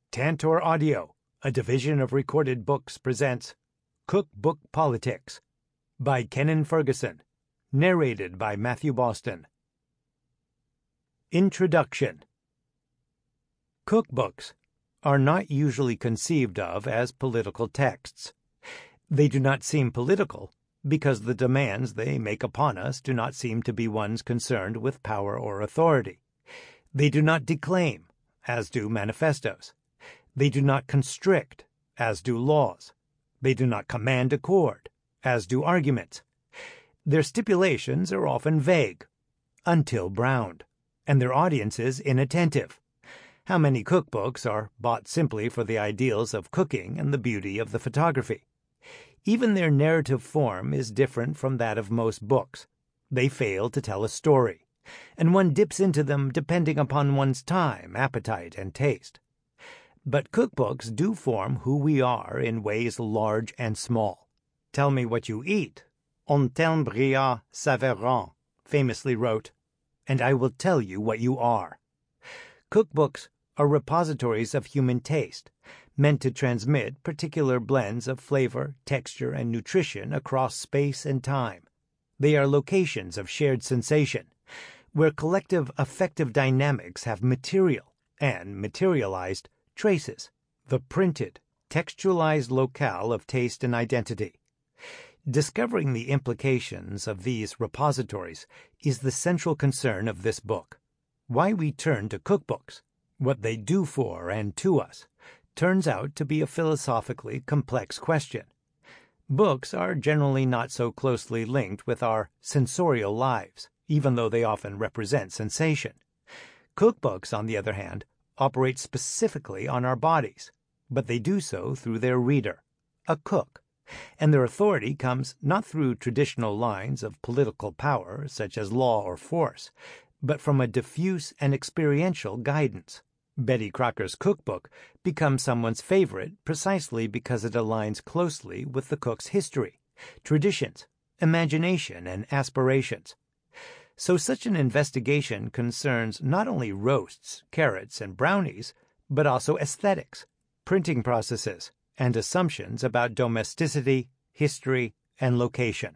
Tantor Audio, a division of Recorded Books, presents Cookbook Politics by Kennan Ferguson, narrated by Matthew Boston. Introduction. Cookbooks are not usually conceived of as political texts. They do not seem political because the demands they make upon us do not seem to be ones concerned with power or authority. They do not declaim, as do manifestos. They do not constrict, as do laws. They do not command accord, as do arguments. Their stipulations are often vague, until browned, and their audiences inattentive. How many cookbooks are bought simply for the ideals of cooking and the beauty of the photography? Even their narrative form is different from that of most books. They fail to tell a story, and one dips into them depending upon one's time, appetite, and taste. But cookbooks do form who we are in ways large and small. Tell me what you eat, Antoine Brillat Savarin famously wrote, and I will tell you what you are. Cookbooks are repositories of human taste, meant to transmit particular blends of flavor, texture, and nutrition across space and time. They are locations of shared sensation, where collective affective dynamics have material and materialized traces, the printed, textualized locale of taste and identity. Discovering the implications of these repositories is the central concern of this book. Why we turn to cookbooks, what they do for and to us, turns out to be a philosophically complex question. Books are generally not so closely linked with our sensorial lives, even though they often represent sensation. Cookbooks, on the other hand, operate specifically on our bodies, but they do so through their reader, a cook, and their authority comes not through traditional lines of political power, such as law or force, but from a diffuse and experiential guidance. Betty Crocker's cookbook becomes someone's favorite precisely because it aligns closely with the cook's history, traditions, imagination, and aspirations. So such an investigation concerns not only roasts, carrots, and brownies, but also aesthetics, printing processes, and assumptions about domesticity, history, and location.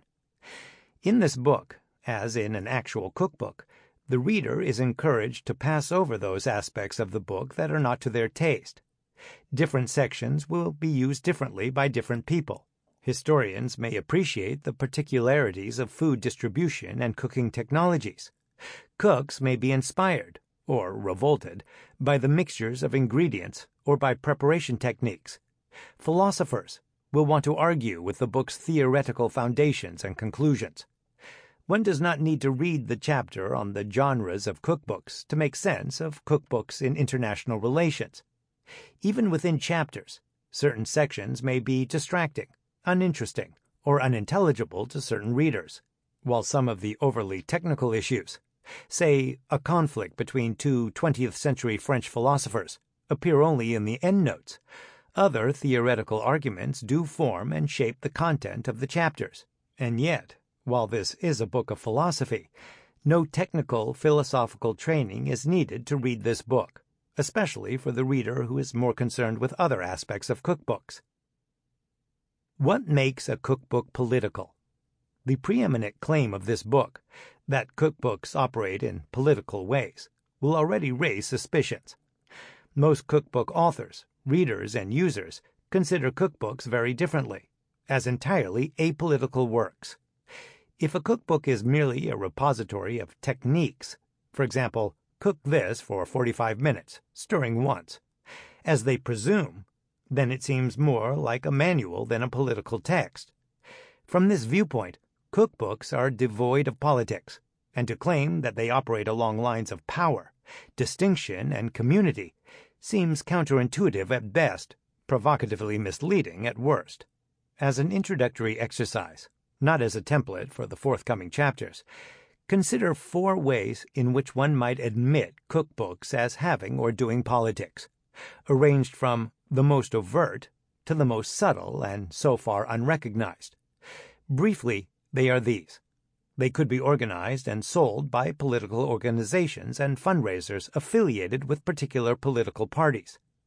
In this book, as in an actual cookbook, the reader is encouraged to pass over those aspects of the book that are not to their taste. Different sections will be used differently by different people. Historians may appreciate the particularities of food distribution and cooking technologies. Cooks may be inspired, or revolted, by the mixtures of ingredients or by preparation techniques. Philosophers will want to argue with the book's theoretical foundations and conclusions. One does not need to read the chapter on the genres of cookbooks to make sense of cookbooks in international relations. Even within chapters, certain sections may be distracting, uninteresting, or unintelligible to certain readers, while some of the overly technical issues, say a conflict between two 20th-century French philosophers, appear only in the endnotes. Other theoretical arguments do form and shape the content of the chapters, and yet, while this is a book of philosophy, no technical philosophical training is needed to read this book, especially for the reader who is more concerned with other aspects of cookbooks. What makes a cookbook political? The preeminent claim of this book, that cookbooks operate in political ways, will already raise suspicions. Most cookbook authors, readers, and users consider cookbooks very differently, as entirely apolitical works. If a cookbook is merely a repository of techniques, for example, cook this for 45 minutes, stirring once, as they presume, then it seems more like a manual than a political text. From this viewpoint, cookbooks are devoid of politics, and to claim that they operate along lines of power, distinction, and community seems counterintuitive at best, provocatively misleading at worst. As an introductory exercise, not as a template for the forthcoming chapters, consider 4 ways in which one might admit cookbooks as having or doing politics, arranged from the most overt to the most subtle and so far unrecognized. Briefly, they are these. They could be organized and sold by political organizations and fundraisers affiliated with particular political parties.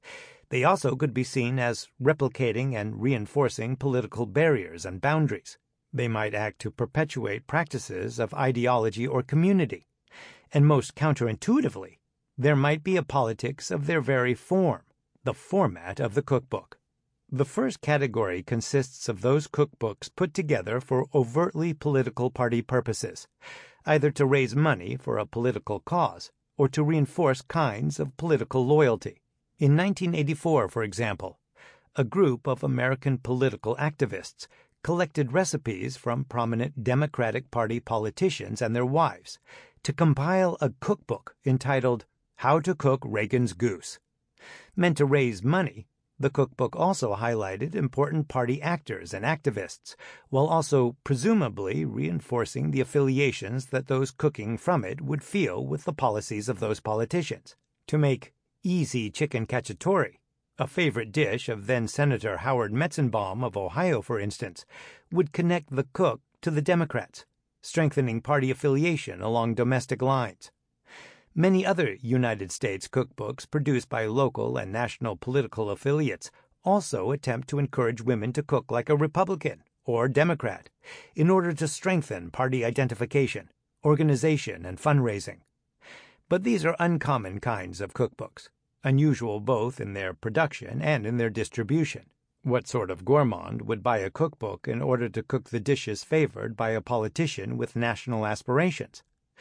They also could be seen as replicating and reinforcing political barriers and boundaries. They might act to perpetuate practices of ideology or community. And most counterintuitively, there might be a politics of their very form, the format of the cookbook. The first category consists of those cookbooks put together for overtly political party purposes, either to raise money for a political cause or to reinforce kinds of political loyalty. In 1984, for example, a group of American political activists collected recipes from prominent Democratic Party politicians and their wives to compile a cookbook entitled How to Cook Reagan's Goose. Meant to raise money, the cookbook also highlighted important party actors and activists, while also presumably reinforcing the affiliations that those cooking from it would feel with the policies of those politicians. To make easy chicken cacciatore, a favorite dish of then-Senator Howard Metzenbaum of Ohio, for instance, would connect the cook to the Democrats, strengthening party affiliation along domestic lines. Many other United States cookbooks produced by local and national political affiliates also attempt to encourage women to cook like a Republican or Democrat in order to strengthen party identification, organization, and fundraising. But these are uncommon kinds of cookbooks, unusual both in their production and in their distribution. What sort of gourmand would buy a cookbook in order to cook the dishes favored by a politician with national aspirations?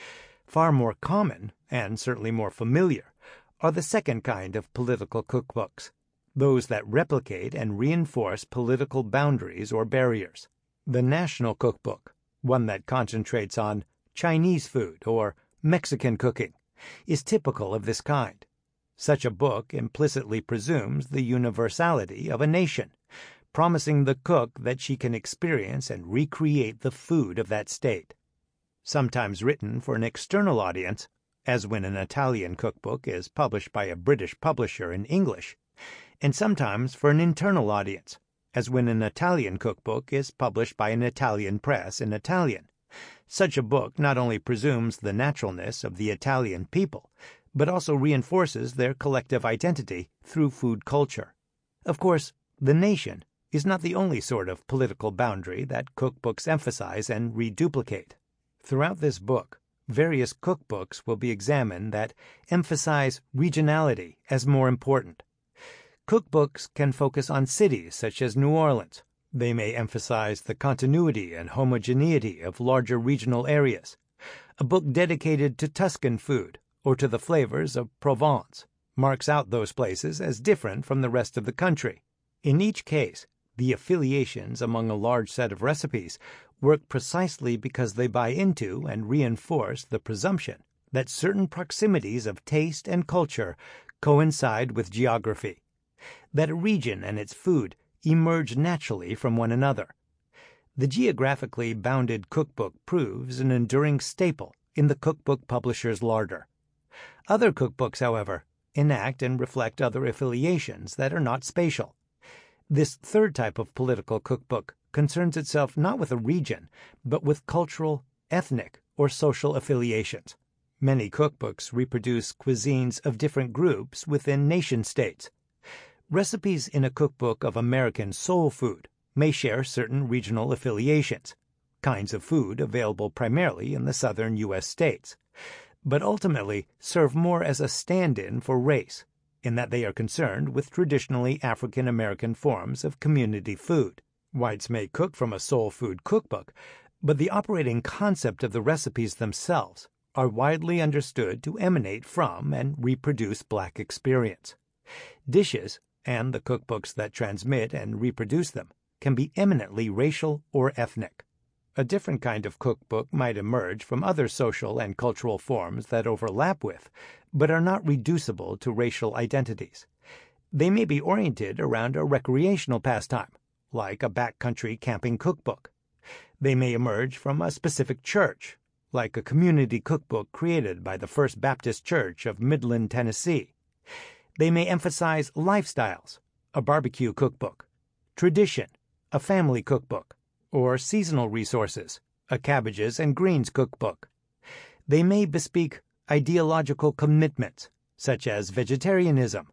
Far more common, and certainly more familiar, are the second kind of political cookbooks, those that replicate and reinforce political boundaries or barriers. The National Cookbook, one that concentrates on Chinese food or Mexican cooking, is typical of this kind. Such a book implicitly presumes the universality of a nation, promising the cook that she can experience and recreate the food of that state. Sometimes written for an external audience, as when an Italian cookbook is published by a British publisher in English, and sometimes for an internal audience, as when an Italian cookbook is published by an Italian press in Italian. Such a book not only presumes the naturalness of the Italian people, but also reinforces their collective identity through food culture. Of course, the nation is not the only sort of political boundary that cookbooks emphasize and reduplicate. Throughout this book, various cookbooks will be examined that emphasize regionality as more important. Cookbooks can focus on cities such as New Orleans. They may emphasize the continuity and homogeneity of larger regional areas. A book dedicated to Tuscan food or to the flavors of Provence marks out those places as different from the rest of the country. In each case, the affiliations among a large set of recipes work precisely because they buy into and reinforce the presumption that certain proximities of taste and culture coincide with geography, that a region and its food emerge naturally from one another. The geographically bounded cookbook proves an enduring staple in the cookbook publisher's larder. Other cookbooks, however, enact and reflect other affiliations that are not spatial. This third type of political cookbook concerns itself not with a region, but with cultural, ethnic, or social affiliations. Many cookbooks reproduce cuisines of different groups within nation-states. Recipes in a cookbook of American soul food may share certain regional affiliations, kinds of food available primarily in the southern U.S. states, but ultimately serve more as a stand-in for race, in that they are concerned with traditionally African American forms of community food. Whites may cook from a soul food cookbook, but the operating concept of the recipes themselves are widely understood to emanate from and reproduce Black experience. Dishes, and the cookbooks that transmit and reproduce them, can be eminently racial or ethnic. A different kind of cookbook might emerge from other social and cultural forms that overlap with, but are not reducible to racial identities. They may be oriented around a recreational pastime, like a backcountry camping cookbook. They may emerge from a specific church, like a community cookbook created by the First Baptist Church of Midland, Tennessee. They may emphasize lifestyles, a barbecue cookbook, tradition, a family cookbook, or seasonal resources, a cabbages and greens cookbook. They may bespeak ideological commitments, such as vegetarianism,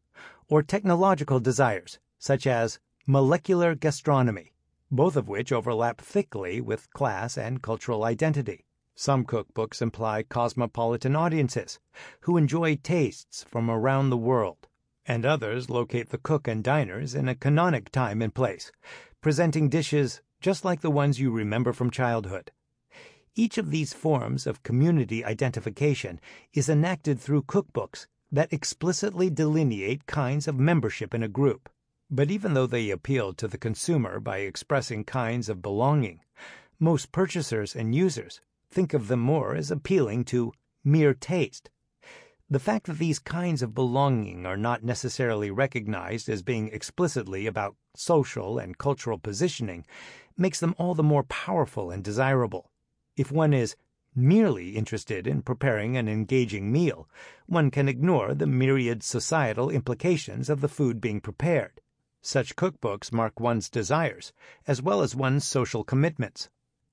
or technological desires, such as molecular gastronomy, both of which overlap thickly with class and cultural identity. Some cookbooks imply cosmopolitan audiences who enjoy tastes from around the world, and others locate the cook and diners in a canonic time and place, presenting dishes just like the ones you remember from childhood. Each of these forms of community identification is enacted through cookbooks that explicitly delineate kinds of membership in a group. But even though they appeal to the consumer by expressing kinds of belonging, most purchasers and users think of them more as appealing to mere taste. The fact that these kinds of belonging are not necessarily recognized as being explicitly about social and cultural positioning makes them all the more powerful and desirable. If one is merely interested in preparing an engaging meal, one can ignore the myriad societal implications of the food being prepared. Such cookbooks mark one's desires as well as one's social commitments.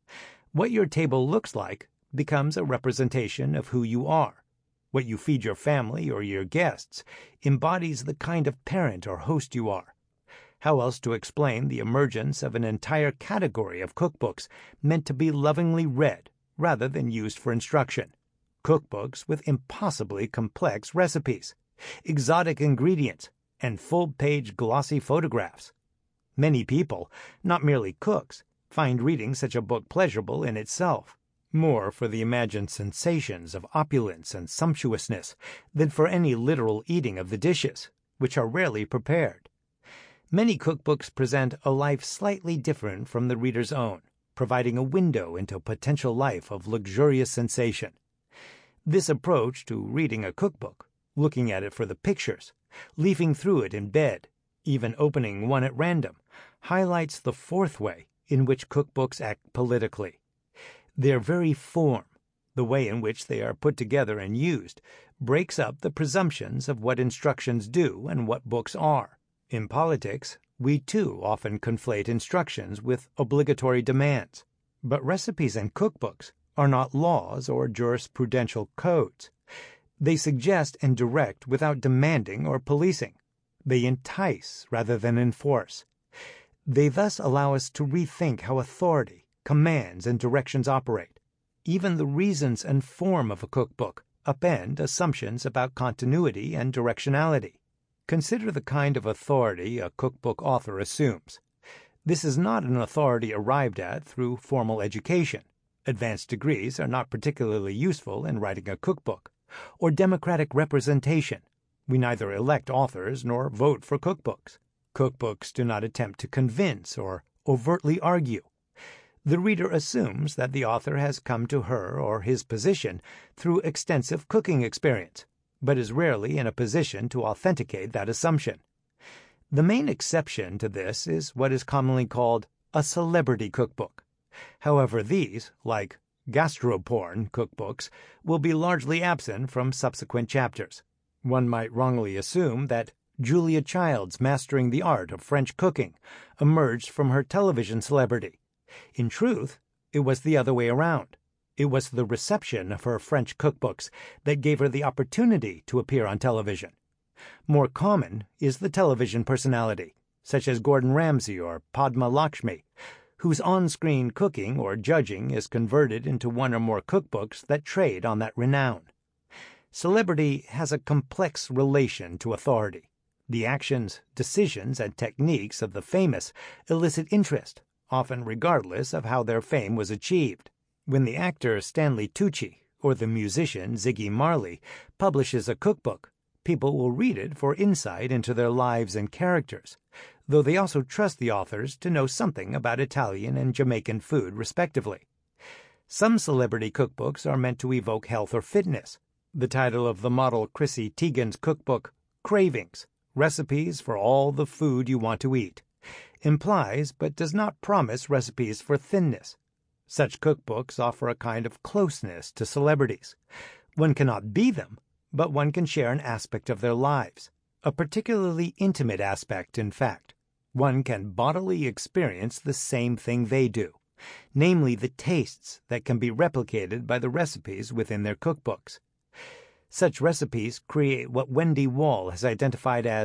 What your table looks like becomes a representation of who you are. What you feed your family or your guests embodies the kind of parent or host you are. How else to explain the emergence of an entire category of cookbooks meant to be lovingly read rather than used for instruction? Cookbooks with impossibly complex recipes, exotic ingredients, and full-page glossy photographs. Many people, not merely cooks, find reading such a book pleasurable in itself, more for the imagined sensations of opulence and sumptuousness than for any literal eating of the dishes, which are rarely prepared. Many cookbooks present a life slightly different from the reader's own, providing a window into a potential life of luxurious sensation. This approach to reading a cookbook, looking at it for the pictures, leafing through it in bed, even opening one at random, highlights the fourth way in which cookbooks act politically. Their very form, the way in which they are put together and used, breaks up the presumptions of what instructions do and what books are. In politics, we too often conflate instructions with obligatory demands. But recipes and cookbooks are not laws or jurisprudential codes. They suggest and direct without demanding or policing. They entice rather than enforce. They thus allow us to rethink how authority, commands, and directions operate. Even the reasons and form of a cookbook upend assumptions about continuity and directionality. Consider the kind of authority a cookbook author assumes. This is not an authority arrived at through formal education. Advanced degrees are not particularly useful in writing a cookbook. Or democratic representation. We neither elect authors nor vote for cookbooks. Cookbooks do not attempt to convince or overtly argue. The reader assumes that the author has come to her or his position through extensive cooking experience, but is rarely in a position to authenticate that assumption. The main exception to this is what is commonly called a celebrity cookbook. However, these, like gastroporn cookbooks, will be largely absent from subsequent chapters. One might wrongly assume that Julia Child's mastering the art of French cooking emerged from her television celebrity. In truth, it was the other way around. It was the reception of her French cookbooks that gave her the opportunity to appear on television. More common is the television personality, such as Gordon Ramsay or Padma Lakshmi, whose on-screen cooking or judging is converted into one or more cookbooks that trade on that renown. Celebrity has a complex relation to authority. The actions, decisions, and techniques of the famous elicit interest, often regardless of how their fame was achieved. When the actor Stanley Tucci or the musician Ziggy Marley publishes a cookbook, people will read it for insight into their lives and characters, though they also trust the authors to know something about Italian and Jamaican food, respectively. Some celebrity cookbooks are meant to evoke health or fitness. The title of the model Chrissy Teigen's cookbook, Cravings, Recipes for All the Food You Want to Eat, implies but does not promise recipes for thinness. Such cookbooks offer a kind of closeness to celebrities. One cannot be them, but one can share an aspect of their lives, a particularly intimate aspect, in fact. One can bodily experience the same thing they do, namely the tastes that can be replicated by the recipes within their cookbooks. Such recipes create what Wendy Wall has identified as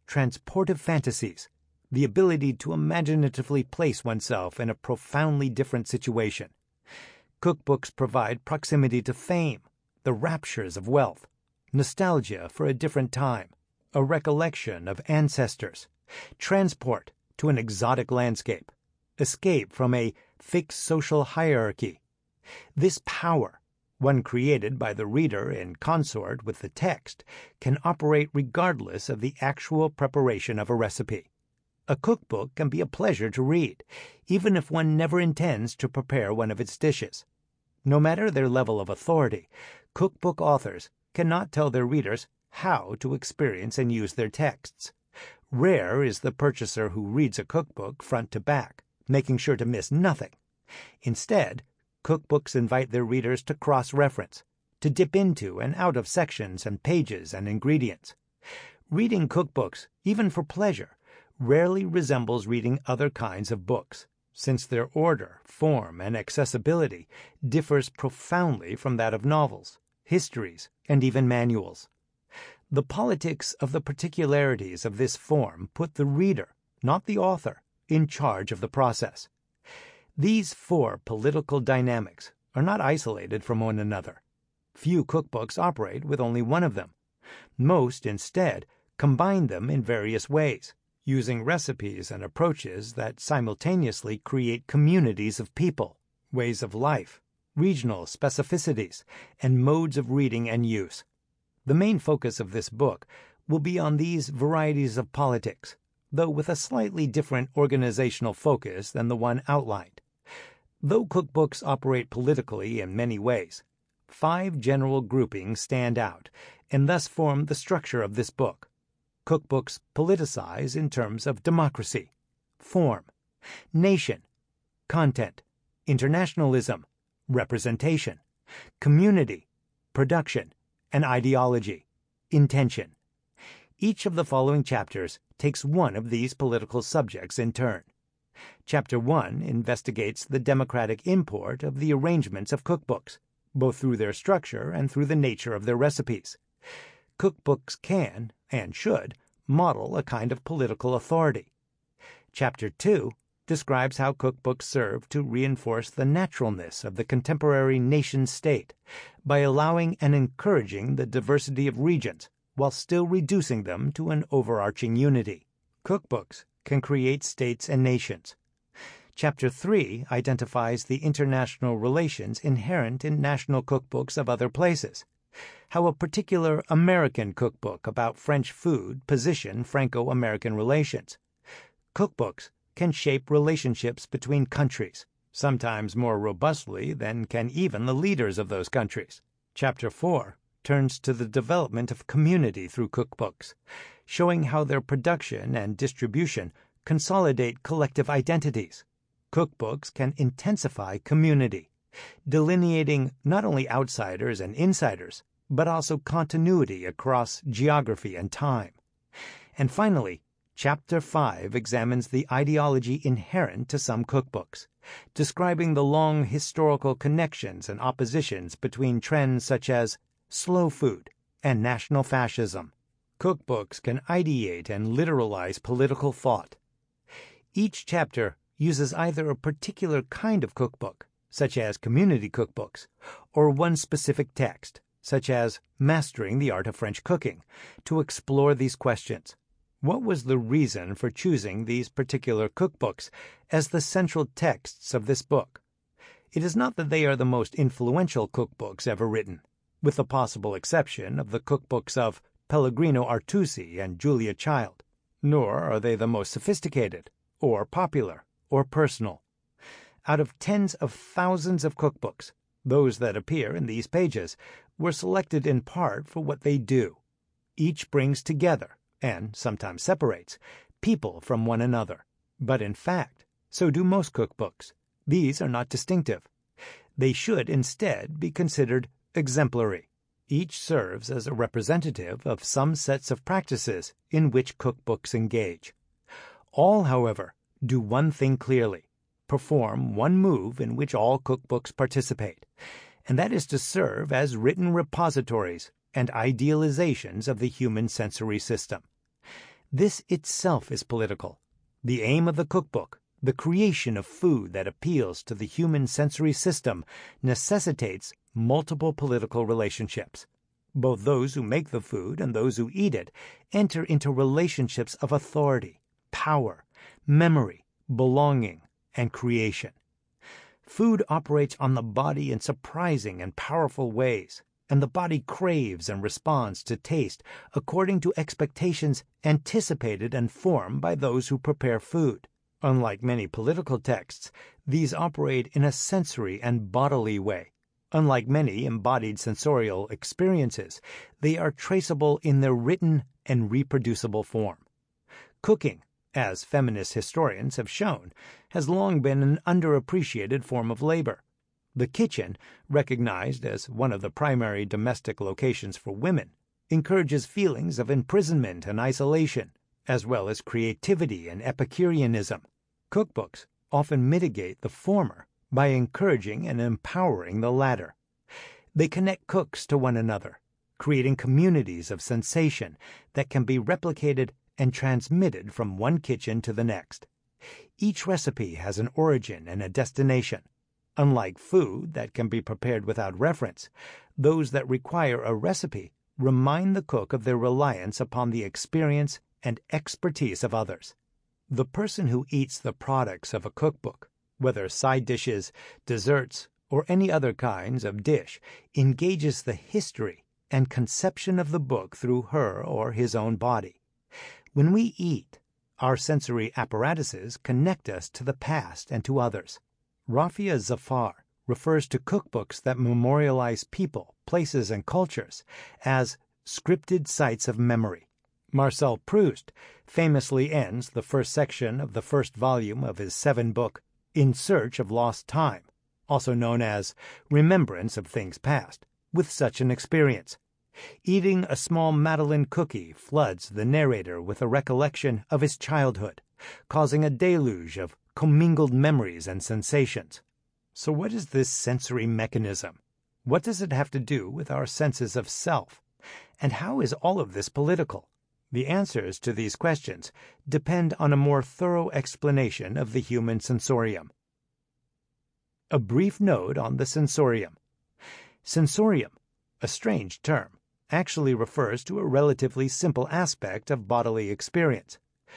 transportive fantasies, the ability to imaginatively place oneself in a profoundly different situation. Cookbooks provide proximity to fame, the raptures of wealth, nostalgia for a different time, a recollection of ancestors, transport to an exotic landscape, escape from a fixed social hierarchy. This power, one created by the reader in consort with the text, can operate regardless of the actual preparation of a recipe. A cookbook can be a pleasure to read, even if one never intends to prepare one of its dishes. No matter their level of authority, cookbook authors cannot tell their readers how to experience and use their texts. Rare is the purchaser who reads a cookbook front to back, making sure to miss nothing. Instead, cookbooks invite their readers to cross-reference, to dip into and out of sections and pages and ingredients. Reading cookbooks, even for pleasure, rarely resembles reading other kinds of books, since their order, form, and accessibility differs profoundly from that of novels, histories, and even manuals. The politics of the particularities of this form put the reader, not the author, in charge of the process. These four political dynamics are not isolated from one another. Few cookbooks operate with only one of them. Most, instead, combine them in various ways, using recipes and approaches that simultaneously create communities of people, ways of life, regional specificities, and modes of reading and use. The main focus of this book will be on these varieties of politics, though with a slightly different organizational focus than the one outlined. Though cookbooks operate politically in many ways, 5 general groupings stand out and thus form the structure of this book. Cookbooks politicize in terms of democracy, form, nation, content, internationalism, representation, community, production, and ideology, intention. Each of the following chapters takes one of these political subjects in turn. Chapter 1 investigates the democratic import of the arrangements of cookbooks, both through their structure and through the nature of their recipes. Cookbooks can, and should, model a kind of political authority. Chapter 2 describes how cookbooks serve to reinforce the naturalness of the contemporary nation-state by allowing and encouraging the diversity of regions while still reducing them to an overarching unity. Cookbooks can create states and nations. Chapter 3 identifies the international relations inherent in national cookbooks of other places, how a particular American cookbook about French food position Franco-American relations. Cookbooks can shape relationships between countries, sometimes more robustly than can even the leaders of those countries. Chapter 4 turns to the development of community through cookbooks, showing how their production and distribution consolidate collective identities. Cookbooks can intensify community, delineating not only outsiders and insiders, but also continuity across geography and time. And finally, Chapter 5 examines the ideology inherent to some cookbooks, describing the long historical connections and oppositions between trends such as slow food and national fascism. Cookbooks can ideate and literalize political thought. Each chapter uses either a particular kind of cookbook, such as community cookbooks, or one specific text, such as Mastering the Art of French Cooking, to explore these questions. What was the reason for choosing these particular cookbooks as the central texts of this book? It is not that they are the most influential cookbooks ever written, with the possible exception of the cookbooks of Pellegrino Artusi and Julia Child, nor are they the most sophisticated, or popular, or personal. Out of tens of thousands of cookbooks, those that appear in these pages were selected in part for what they do. Each brings together, and sometimes separates, people from one another. But in fact, so do most cookbooks. These are not distinctive. They should instead be considered exemplary. Each serves as a representative of some sets of practices in which cookbooks engage. All, however, do one thing clearly: perform one move in which all cookbooks participate, and that is to serve as written repositories and idealizations of the human sensory system. This itself is political. The aim of the cookbook, the creation of food that appeals to the human sensory system, necessitates multiple political relationships. Both those who make the food and those who eat it enter into relationships of authority, power, memory, belonging, and creation. Food operates on the body in surprising and powerful ways, and the body craves and responds to taste according to expectations anticipated and formed by those who prepare food. Unlike many political texts, these operate in a sensory and bodily way. Unlike many embodied sensorial experiences, they are traceable in their written and reproducible form. Cooking, as feminist historians have shown, has long been an underappreciated form of labor. The kitchen, recognized as one of the primary domestic locations for women, encourages feelings of imprisonment and isolation, as well as creativity and Epicureanism. Cookbooks often mitigate the former by encouraging and empowering the latter. They connect cooks to one another, creating communities of sensation that can be replicated and transmitted from one kitchen to the next. Each recipe has an origin and a destination. Unlike food that can be prepared without reference, those that require a recipe remind the cook of their reliance upon the experience and expertise of others. The person who eats the products of a cookbook, whether side dishes, desserts, or any other kinds of dish, engages the history and conception of the book through her or his own body. When we eat, our sensory apparatuses connect us to the past and to others. Rafia Zafar refers to cookbooks that memorialize people, places, and cultures as scripted sites of memory. Marcel Proust famously ends the first section of the first volume of his 7-book In Search of Lost Time, also known as Remembrance of Things Past, with such an experience. Eating a small Madeleine cookie floods the narrator with a recollection of his childhood, causing a deluge of commingled memories and sensations. So what is this sensory mechanism? What does it have to do with our senses of self? And how is all of this political? The answers to these questions depend on a more thorough explanation of the human sensorium. A brief note on the sensorium. Sensorium, a strange term, actually refers to a relatively simple aspect of bodily experience.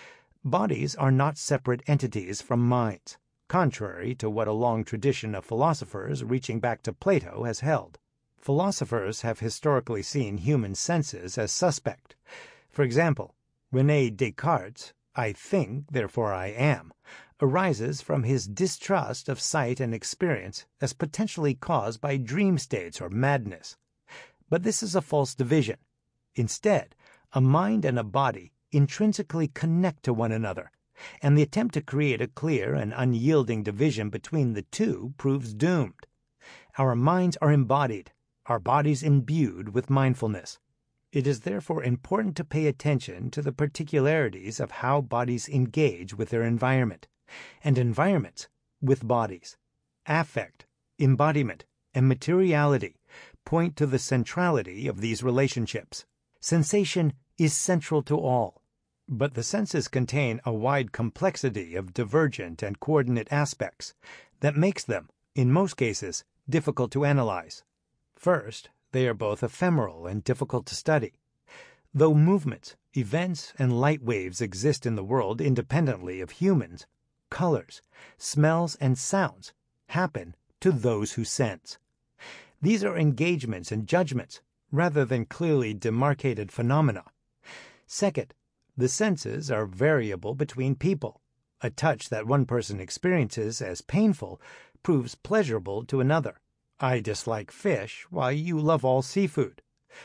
Bodies are not separate entities from minds, contrary to what a long tradition of philosophers reaching back to Plato has held. Philosophers have historically seen human senses as suspect. For example, René Descartes' "I think, therefore I am," arises from his distrust of sight and experience as potentially caused by dream states or madness. But this is a false division. Instead, a mind and a body intrinsically connect to one another, and the attempt to create a clear and unyielding division between the two proves doomed. Our minds are embodied, our bodies imbued with mindfulness. It is therefore important to pay attention to the particularities of how bodies engage with their environment, and environments with bodies. Affect, embodiment, and materiality point to the centrality of these relationships. Sensation is central to all, but the senses contain a wide complexity of divergent and coordinate aspects that makes them, in most cases, difficult to analyze. First, they are both ephemeral and difficult to study. Though movements, events, and light waves exist in the world independently of humans, colors, smells, and sounds happen to those who sense. These are engagements and judgments, rather than clearly demarcated phenomena. Second, the senses are variable between people. A touch that one person experiences as painful proves pleasurable to another. I dislike fish, while you love all seafood.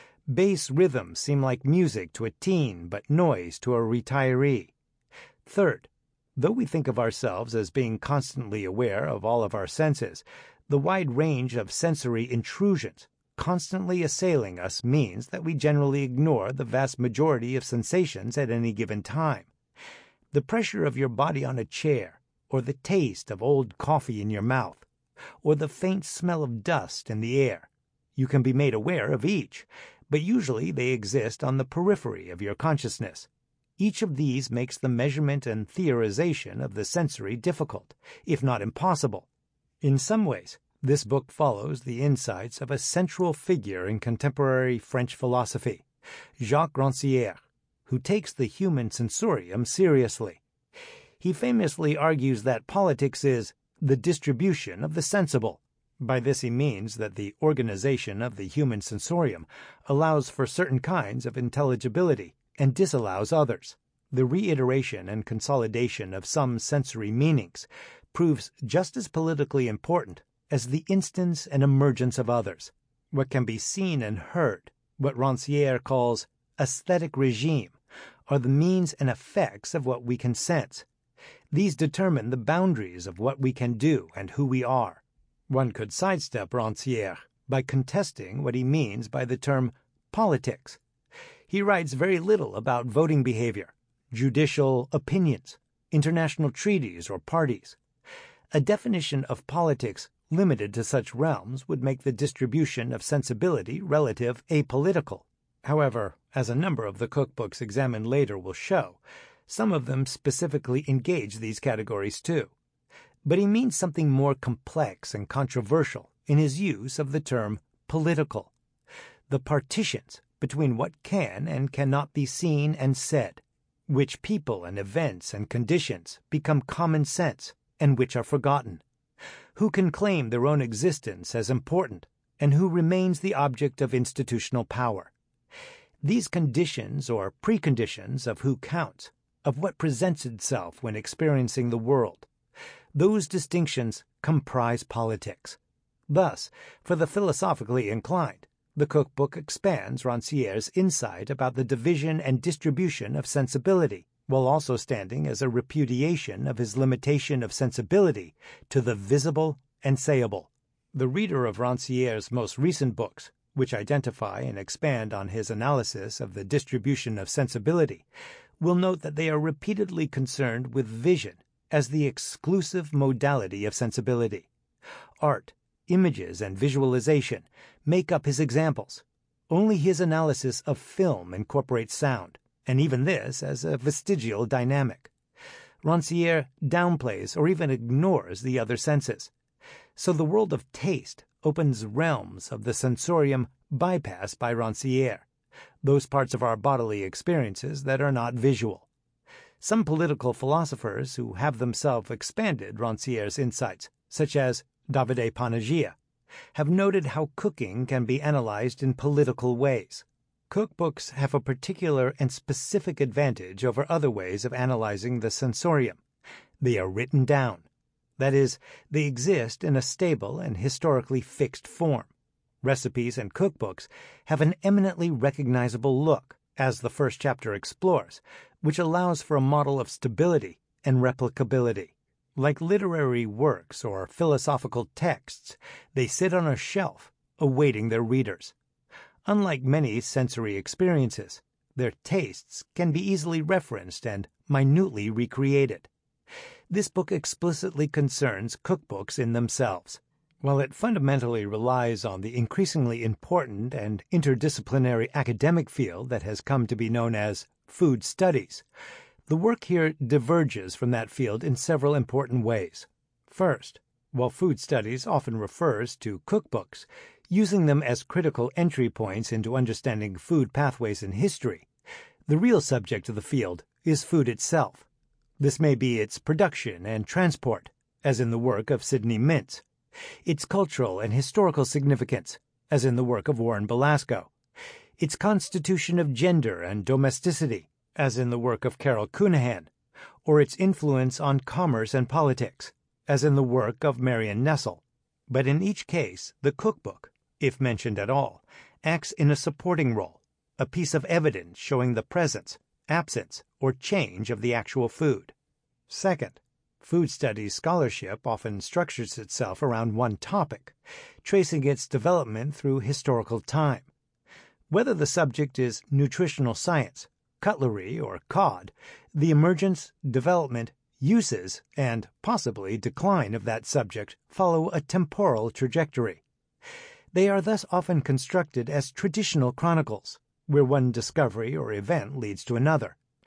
Bass rhythms seem like music to a teen, but noise to a retiree. Third, though we think of ourselves as being constantly aware of all of our senses, the wide range of sensory intrusions constantly assailing us means that we generally ignore the vast majority of sensations at any given time. The pressure of your body on a chair, or the taste of old coffee in your mouth, or the faint smell of dust in the air. You can be made aware of each, but usually they exist on the periphery of your consciousness. Each of these makes the measurement and theorization of the sensory difficult, if not impossible. In some ways, this book follows the insights of a central figure in contemporary French philosophy, Jacques Rancière, who takes the human sensorium seriously. He famously argues that politics is the distribution of the sensible. By this he means that the organization of the human sensorium allows for certain kinds of intelligibility and disallows others. The reiteration and consolidation of some sensory meanings proves just as politically important as the instance and emergence of others. What can be seen and heard, what Rancière calls aesthetic regime, are the means and effects of what we can sense. These determine the boundaries of what we can do and who we are. One could sidestep Rancière by contesting what he means by the term politics. He writes very little about voting behavior, judicial opinions, international treaties, or parties. A definition of politics limited to such realms would make the distribution of sensibility relative apolitical. However, as a number of the cookbooks examined later will show, some of them specifically engage these categories too. But he means something more complex and controversial in his use of the term political. The partitions between what can and cannot be seen and said, which people and events and conditions become common sense and which are forgotten, who can claim their own existence as important and who remains the object of institutional power. These conditions or preconditions of who counts, of what presents itself when experiencing the world, those distinctions comprise politics. Thus, for the philosophically inclined, the cookbook expands Rancière's insight about the division and distribution of sensibility, while also standing as a repudiation of his limitation of sensibility to the visible and sayable. The reader of Rancière's most recent books, which identify and expand on his analysis of the distribution of sensibility, will note that they are repeatedly concerned with vision as the exclusive modality of sensibility. Art, images, and visualization make up his examples. Only his analysis of film incorporates sound, and even this as a vestigial dynamic. Rancière downplays or even ignores the other senses. So the world of taste opens realms of the sensorium bypassed by Rancière, those parts of our bodily experiences that are not visual. Some political philosophers who have themselves expanded Rancière's insights, such as Davide Panagia, have noted how cooking can be analyzed in political ways. Cookbooks have a particular and specific advantage over other ways of analyzing the sensorium. They are written down. That is, they exist in a stable and historically fixed form. Recipes and cookbooks have an eminently recognizable look, as the first chapter explores, which allows for a model of stability and replicability. Like literary works or philosophical texts, they sit on a shelf, awaiting their readers. Unlike many sensory experiences, their tastes can be easily referenced and minutely recreated. This book explicitly concerns cookbooks in themselves. While it fundamentally relies on the increasingly important and interdisciplinary academic field that has come to be known as food studies, the work here diverges from that field in several important ways. First, while food studies often refers to cookbooks, using them as critical entry points into understanding food pathways in history, the real subject of the field is food itself. This may be its production and transport, as in the work of Sidney Mintz, its cultural and historical significance, as in the work of Warren Belasco, its constitution of gender and domesticity, as in the work of Carol Cunahan, or its influence on commerce and politics, as in the work of Marion Nestle. But in each case, the cookbook, if mentioned at all, acts in a supporting role, a piece of evidence showing the presence, absence, or change of the actual food. Second, food studies scholarship often structures itself around one topic, tracing its development through historical time. Whether the subject is nutritional science, cutlery, or cod, the emergence, development, uses, and possibly decline of that subject follow a temporal trajectory. They are thus often constructed as traditional chronicles, where one discovery or event leads to another,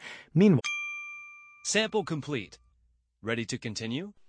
Meanwhile, Sample complete. Ready to continue?